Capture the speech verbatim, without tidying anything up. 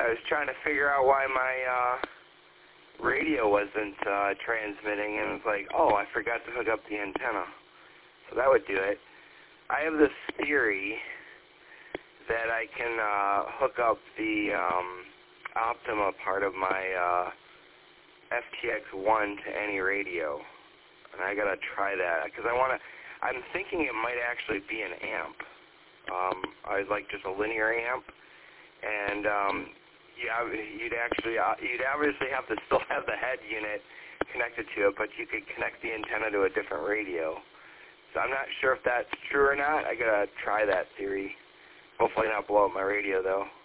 I was trying to figure out why my uh, radio wasn't uh, transmitting, and it's like, oh, I forgot to hook up the antenna. So that would do it. I have this theory that I can uh, hook up the um, Optima part of my uh, F T X one to any radio, and I gotta try that because I wanna. I'm thinking it might actually be an amp. Um, I was like just a linear amp, and um, yeah, you'd actually uh, you'd obviously have to still have the head unit connected to it, but you could connect the antenna to a different radio. So I'm not sure if that's true or not. I gotta try that theory. Hopefully not blow up my radio though.